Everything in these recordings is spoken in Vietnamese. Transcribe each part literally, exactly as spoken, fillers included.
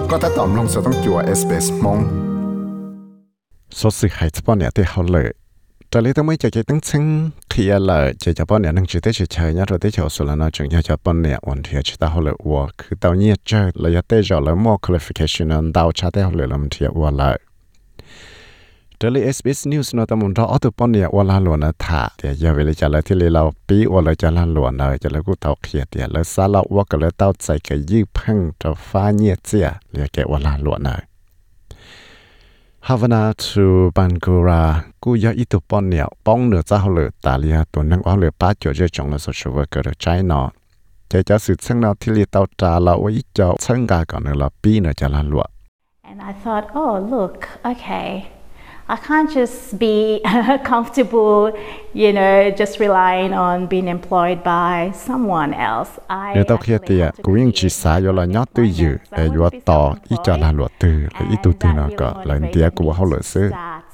ก็ถ้าตอมลงสต้องจัว เอส บี เอส มองสดสิหายจะป้อนเนี่ยที่เขาเลยแต่เลยต้องไม่จะจะตั้งซึ่งเคลียร์เลยจะจะป้อนเนี่ยนั่งจุดที่เฉยๆเนี่ยเราได้เฉยสุดแล้วนะจึงจะป้อนเนี่ยวันที่จะได้เขาเลยว่าคือตอนนี้เจอเลยจะได้จะเลย more qualification นั้นดาวชาได้เขาเลยลำที่ว่าเลยเดลี่ เอส บี เอส News นะแต่มันเราเอาตัวป้อนเนี่ยว่าลาหลวงนะท่าเดี๋ยวจะเวลาจะเลยที่เราปีว่าเลยจะลาหลวงเลยจะเลยกูเตาเคลียร์เดี๋ยวเลยซาลาว่าก็เลยเตาใจกับยื้อพังจะฟ้าเนี่ยเจียเรียกแกว่าลาหลวงเลยHavana to Bangura กูอยากอีตัวป้อนเนี่ยป้องเหนือจะเขาเลยตาเลียตัวนั่งเอาเลยป้าจ่อจะจงเลย social worker ใจเนาะจะจะสื่อซึ่งเราที่เรียกเตาตาเราไว้จะซึ่งกาก่อนเราปีเนาะจะลาหลวง And I thought, oh look, okay, I can't just be comfortable, you know, just relying on being employed by someone else. I เดี๋ยวต้องเคลียร์เตียกูยังจีสายอยู่ละยอดตัวอยู่แต่อยู่ต่ออีจะลาหลวงตื่นและอีตัวตื่นก็เลยเดียกูว่าเขาเลยซื้อ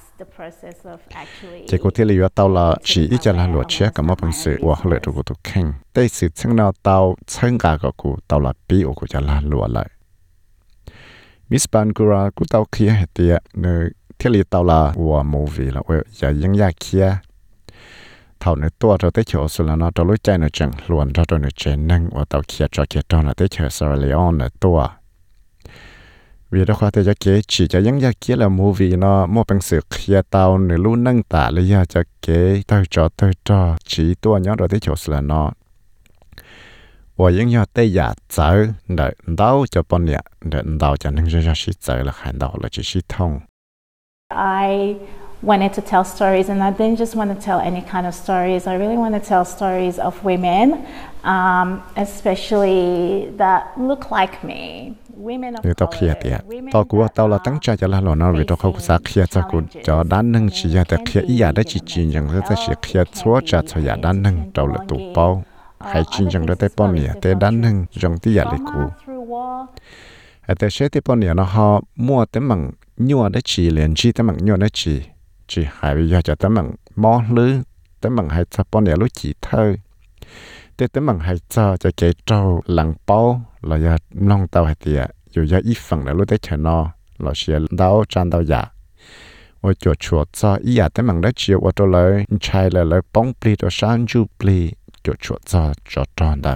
เจ้ากูที่เรียกเตาละจีอีจะลาหลวงเชื่อกับมาเป็นสื่อว่าเขาเลยถูกถูกแข่งแต่สื่อซึ่งเราเตาซึ่งกากับกูเตาละปีโอกูจะลาหลวงเลยมิสปันกูรากูเตาเคลียร์เตียเนที่ลีเตาลาวัวมูวีแล้วเว้ยอย่ายังยากเคียเท่าในตัวเราได้เชื่อสุดแล้วเนาะเรารู้ใจในจังล้วนเราโดนในเจนนั่งว่าเตาเคียจอเคียตอนเราได้เชื่อซาร์เลออนในตัววีเราเขาจะเก๋จีจะยังยากเคียแล้วมูวีเนาะมั่วเป็นสื่อเคียเตาในรู้นั่งตาเลยอยากจะเก๋เตาจอเตาจอจีตัวเนาะเราได้เชื่อสุดแล้วเนาะ我应要对呀走的到就半年的到就能认识走了看到了就是痛 I wanted to tell stories, and I didn't just want to tell any kind of stories. I really want to tell stories of women, um, especially that look like me. Women of color. Women tao cũng tao là tăng cha cho là nó vì tao không xác kia cho cũng cho đan nâng chỉ là để kia ý là chỉ chỉ rằng là chỉ kia chúa cha cho nhà đan nâng tao là tụ bao hay chỉ rằng là để bao nhiêu để đan nâng trong tí là lịch cũ.แต่เชื่อที่ปนเนี่ยเนาะเขามั่วแต่มังยัวได้จีเรียนจีแต่มังยัวได้จีจีหายไปอยากจะแต่มังมอหรือแต่มังให้จะปนเนี่ยรู้จีเธอแต่แต่มังให้เจ้าจะเกยเจ้าหลังเป้าเราอยากน้องเต้าให้เตียอยู่อยากอีฝั่งเนี่ยรู้ได้เฉยเนาะเราเชียร์ดาวจันดาวหยาว่าจวดชัวเจ้าอีอยากแต่มังได้เชียร์ว่าตัวเลยใช่เลยเลยป้องปลีตัวชันจูปลีจวดชัวเจ้าจอดจอนได้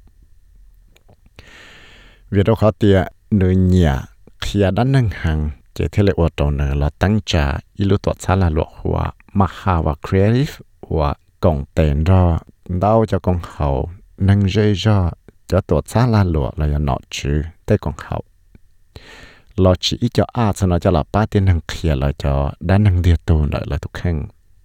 เวียดเขาเตียเนื้อหยาเขียด้านนั่งหังเจที่เรียกว่าตัวเนื้อเราตั้งใจอิลุตัวชาลาหลวงหัวมาหาว่า creative หัวกงเต็นรอดาวจะกงเขานั่งเจจอจะตัวชาลาหลวงเราจะหนอจื้อได้กงเขาเราchỉอีจะอาสนะจะหลับป้าเตียนนั่งเขียเราจะด้านนั่งเดียตัวเลยเราทุกแห่ง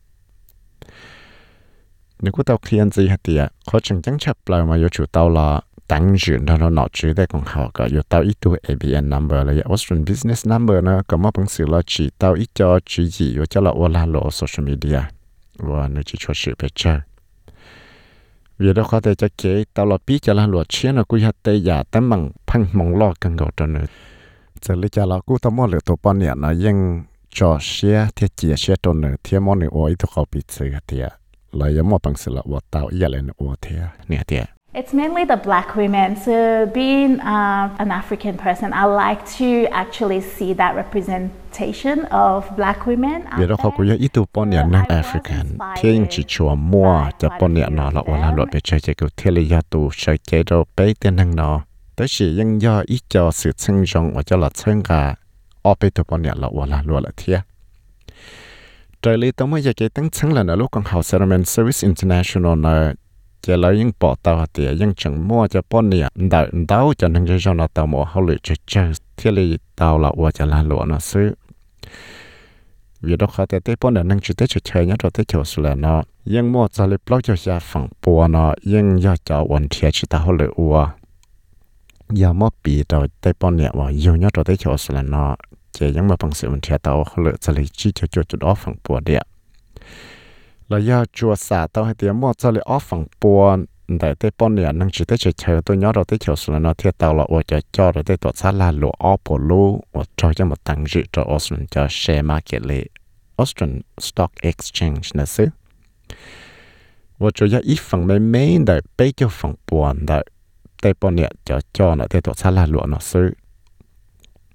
นึกว่าตัวเขียนจีฮัตเตียเขาจึงจังชับเปล่ามาอยู่จุดเตาละตั้งจุดเราหนอจื้อได้ของเขาก็อยู่เตาอีตัว เอ บี เอ็น number เลย Australian Business Number นะก็มาเป็นสื่อเราจีเตาอีจอจีจีอยู่จะละว่าลาโล social media ว่าในจีชัวชื่อไปเจอเวลาเขาแต่จะเก๋เตาละปีจะละหลวดเชี่ยนะกูอยากแต่อยากแต่มังพังมองลอกกันก่อนตัวนึงจะเลยจะละกูทั้งหมดเหลือตัวปอนเนี่ยนะยังจอเชี่ยเทียจีเชี่ยตัวนึงเทียมอนี่โอ้ยตัวเขาปิดสื่อเทียเลยยังมาเป็นสื่อละว่าเตาอีอะไรนะโอ้เทียเนี่ยเทีย It's mainly the black women. So being uh, an African person, I like to actually see that representation of black women. เดี๋ยวเขาคุยอีตัวปนเนี่ยนักแอฟริกันเที่ยงจีชัวมัวจะปนเนี่ยนอละว่าละหลดไปเฉยๆกูเที่ยวเลยตัวเฉยๆเราไปเต้นนั่งนอแต่สิยังย่ออีจอสื่อซึ่งจงว่าจะหลัดซึ่งกาออกไปตัวปนเนี่ยละว่าละหลดละเที่ยใจเลยต้องไม่อยากจะตั้งซึ่งแล้วนะลูกของเขา Settlement Service International นะจะเลยยังปอเตาเตียยังจังมั่วจะป้อนเนี่ยดาวดาวจะนั่งจะจอนเตาหมอเขาเลยจะเจอที่เลยเตาละว่าจะลาหลวงนะซื้อวิธีเขาแต่เต้ป้อนเนี่ยนั่งจุดเตะเฉยๆเนี่ยเราเตะเขียวสุดแล้วเนาะยังมั่วจะเลยปล่อยจะจะฝั่งปัวเนาะยังอยากจะวันเทียชิตาเขาเลยอัวอย่ามั่วปีเราเตะป้อนเนี่ยว่าอยู่เนี่ยเราเตะเขียวสุดแล้วเนาะเจยังมาฟังเสียงวันเทียเตาเขาเลยจะเลยชี้จะจุดจุดออกฝั่งปัวเดียเราอยากจัวสาเตาให้เตียมั่วจะเลยออกฝั่งปัวแต่เต้ป้อนเนี่ยนั่งจุดเตะเฉยๆตัวย้อนเราเตะเขียวสุดแล้วเนาะเทียเตาเราว่าจะจ่อเราเตะตัวซาลาหลวงออปโลว่าจ่อจะมาตั้งจุดจะออสเตรเลียจะแชร์มาร์เก็ตเลย Australian Stock Exchange นะซึว่าจะอยากอีฝั่งไม่ไม่ได้ไปเจ้าฝั่งปัวได้เต้ป้อนเนี่ยจะจ่อเนาะเตะตัวซาลาหลวงเนาะซึ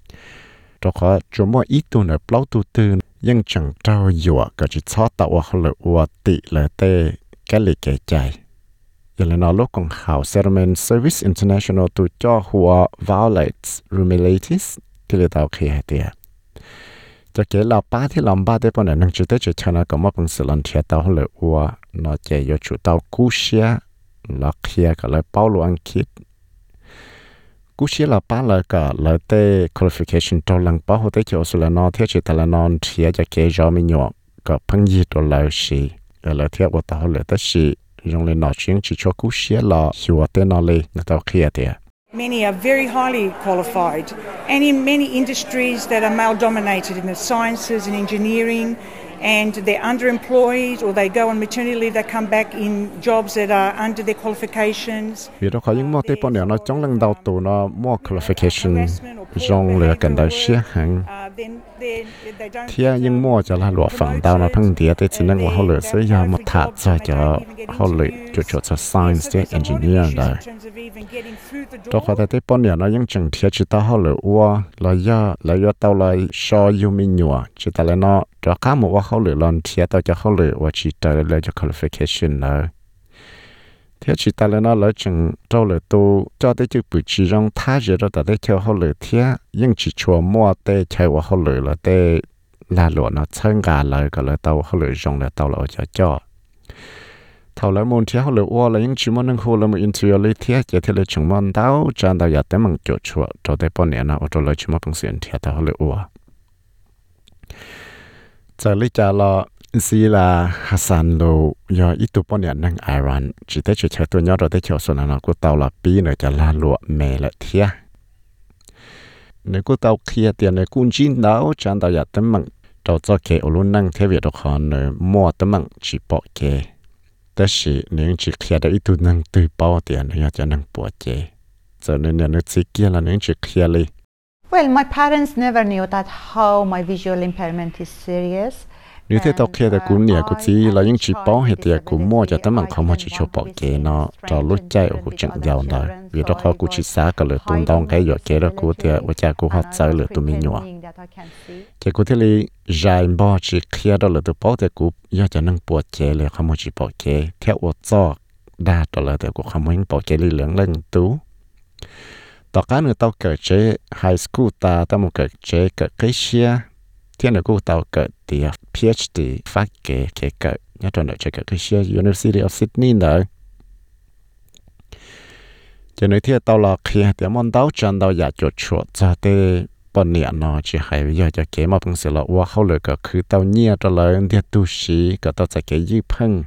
cho khó cho mỗi ít tu nợ bao tu tư nhưng chẳng trao dọa cái chỉ xóa tạo hoặc là ua tị là tê cái lì kể chạy giờ là nó lúc còn hào Settlement Service International tu cho hùa Violet Rumelitis thì là tao khi hay tiệt cho kể là ba thì làm ba thế bọn này năng chịu tới chỉ cho nó có một bằng sự lần thiệt tao là ua nó chạy vô chủ tao cú xia là kia cả lại bao luôn kit cú xia là ba là cả lại tê qualification trâu lăng bao hồi tới chỗ sự là nó thiệt chỉ ta là nó thiệt cho kể cho mình nhọ cả phăng gì đồ lại xí rồi lại thiệt của tao là tới xí dùng lên nói chuyện chỉ cho cú xia là hiểu tên nó lên là tao kia tiệt. Many are very highly qualified, and in many industries that are male-dominated in the sciences and engineering, and they're underemployed or they go on maternity leave, they come back in jobs that are under their qualifications. Vì đó có những mô tế bọn này nó trong lần đầu tù nó mua qualification trong lửa cần đời xế hẳn. Thì những mua cho là lụa phẳng đào nó phăng đĩa tới chỉ năng của họ lửa sẽ do một thạc cho cho họ lửa cho cho cho science để engineer đời. Đó có thể bọn này nó những chẳng thiệt chỉ ta họ lửa ua là do là do tao lại so yêu mình nhua chỉ ta lại nó đó cả một họ lửa lần thiệt tao cho họ lửa và chỉ tới lại cho qualification nữa. Thế chỉ ta là nó lấy chừng trâu lửa tu cho tới chữ bự chỉ trong thá giờ đó ta tới theo họ lửa thế nhưng chỉ chùa mua tê chơi của họ lửa là tê là lửa nó chân gà lại cái là tàu họ lửa dùng là tàu là cho cho thầu lại môn thế họ lửa qua là những chỉ môn năng hồ là một interior lý thế chỉ thế là chừng môn tàu chân tàu giờ tới bằng chỗ chùa cho tới bao nhiêu nào cho lấy chỉ môn bằng xuyên thế tàu họ lửa qua giờ lý trả là xí là Hassan lo do ít tu bọn nhận năng Iran chỉ tới chơi tôi nhớ rồi tới chỗ số nào của tàu là pi nữa cho là lụa mẹ lại thia nếu của tàu kia tiền này cũng chín đáo chẳng tàu giờ tấm bằng tàu cho kẻ ở luôn năng theo việc đó họ nữa mua tấm bằng chỉ bỏ kẻ tới khi nếu chỉ kia được ít tu năng từ bao tiền nữa cho năng bỏ kẻ giờ nên là nó chỉ kia là nếu chỉ kia đi. Well, my parents never knew that how my visual impairment is serious. Nếu thế tao kia thì cũng nhẹ cũng chỉ là những chỉ bảo hệ thì cũng mua cho tấm bằng không mà chỉ cho bỏ kệ nó cho lúc chạy ở cũng chẳng giàu nữa vì đó họ cũng chỉ xả cái lửa tung đông cái giọt kệ đó cũng thì ở cha cũng họ chơi lửa tụi mình nhỏ cái cũng thế li dài bao chỉ kia đó là tụi bảo thì cũng do cho năng bỏ kệ là không mà chỉ bỏ kệ theo ở cho đa đó là thì cũng không muốn bỏ kệ li lượng lên tú tao cái nữa tao kể chế high school ta tao một kể chế kể cái xia thiên là cô tao cỡ thì PhD phát kế kế cỡ nhớ trong đợi chơi cỡ cái xưa University of Sydney nữa cho nên thiên tao là khi thì món tao chân tao giả chuột chuột cho tới bọn nhẹ nó chỉ hay bây giờ cho kế mà bằng sự là qua hậu lửa cỡ cứ tao nhia cho lời thiên tu sĩ cỡ tao sẽ kế dư phăng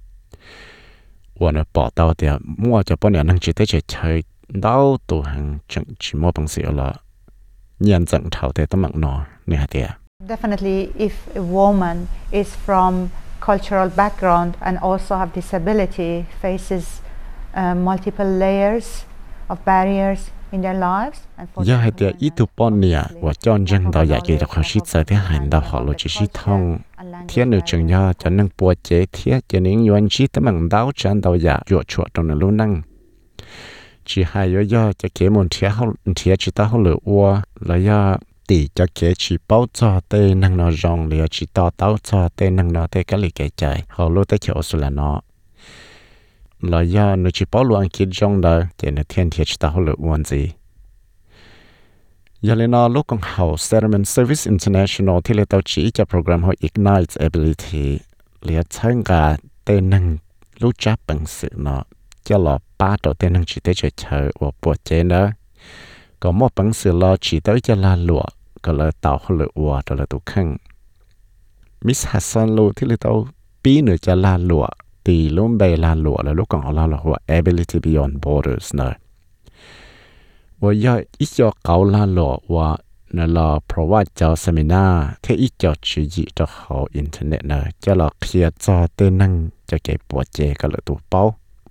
và nó bỏ tao thì mua cho bọn nhẹ năng chỉ tới chơi chơi tao tụ hàng chẳng chỉ mua bằng sự là nhận dẫn thảo thế tao mặn nó nè thì Definitely, if a woman is from cultural background and also have disability, faces uh, multiple layers of barriers in their lives. Giờ hay thì ít tu bọn nè, và chọn dân đạo dạy kỹ được họ xích sai thế hành đạo họ lo chỉ xích thông. Thiên nữ chừng nhau cho nên bùa chế thiết cho nên yuan chi tấm bằng đạo chân đạo dạy chuột chuột trong nền luôn năng. Chỉ hay do do cho kế môn thiết họ thiết chỉ ta họ lựa ua là do thì cho kế chỉ bao cho tê năng nó rong liền chỉ to tao cho tê năng nó tê cái lì cái chạy họ luôn tới chỗ số là nó là do nó chỉ bao luôn kia rong đó thì nó thiên thiệt ta họ lựa muốn gì giờ lên nó lúc còn hậu Settlement Service International thì là tao chỉ cho program họ Ignite Ability liền参加tê năng lúc chấp bằng sự nó cho là ba đầu tê năng chỉ tới chơi chơi và bộ chế nữa có một bằng sự lo chỉ tới cho là lụaก็เลยเต่าเขาเลยวัวตัวเลยตัวข้างมิสฮัสซันลูที่เลยเต่าปีหนึ่งจะลาหลัวตีล้มใบลาหลัวแล้วลูกของเราเราว่า ability beyond borders เนอะว่าย่อยอีจอเก่าลาหลัวว่าเนอะเราเพราะว่าเจ้าเซมินาที่อีจอชื่อจีจะเขาอินเทอร์เน็ตเนอะจะเราเคลียร์จอเต้นนั่งจะเก็บปวดเจก็เลยตัวเป้า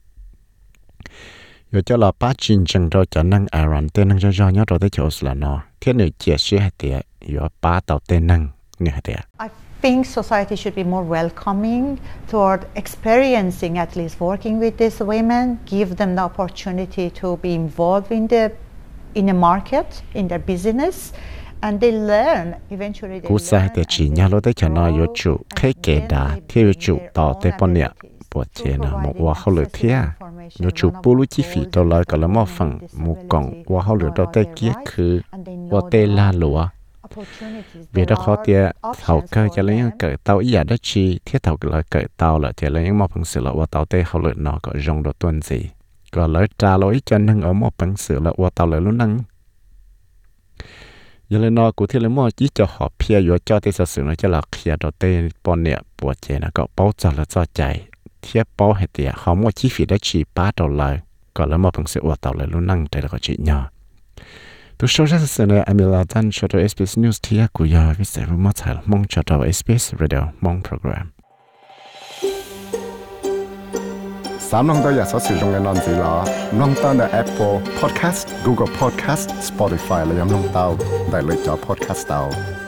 อยู่จะเราป้าจินจังเราจะนั่งอารันเต้นนั่งจะย้อนย้อนเราได้โจสละเนาะเที่ยหนึ่งเจียชื่อให้เตียอยู่ป้าเต่าเต้นนั่งเนี่ยให้เตีย I think society should be more welcoming toward experiencing at least working with these women, give them the opportunity to be involved in the in the market, in their business, and they learn eventually. Cú sai để chỉ nhà lối tới cho nó yếu chủ khai kể đà theo yếu chủ tỏ tới bọn nhẹ bộ chế nó một hoa hậu lửa thea yếu chủ bù lú chi phí đầu lời còn là một phần một cọng hoa hậu lửa đầu tới kiaคือhoa tê la lúa vì đó khó tiệt thầu cơ cho lấy những cởi tàu ý đó chi thiết thầu lại cởi tàu là thì lấy những một phần sự là hoa tàu tê hậu lửa nó có rong đồ tuần gì còn lấy trả lối cho nên ở một phần sự là hoa tàu lửa luôn năng giờ lên nó cụ thể là mua chỉ cho họ pia yếu cho tới sự nó cho là kia đầu tiên bọn nè bộ chế nó có bao giờ là cho chạy thiết bao hết tiệt họ mua chi phí đó chỉ ba đô la còn là một phần sự tàu lại luôn năng đây là có chuyện nhỏ tôi số ra sự này Amila Dan cho tôi ét bê ét News thì cũng giờ với sẽ mất thời mong cho tôi ét bê ét Radio mong program sám nông tôi giờ sẽ sử dụng cái nón gì là nông tao là Apple Podcast, Google Podcast, Spotify là nông tao đại lựa chọn podcast tao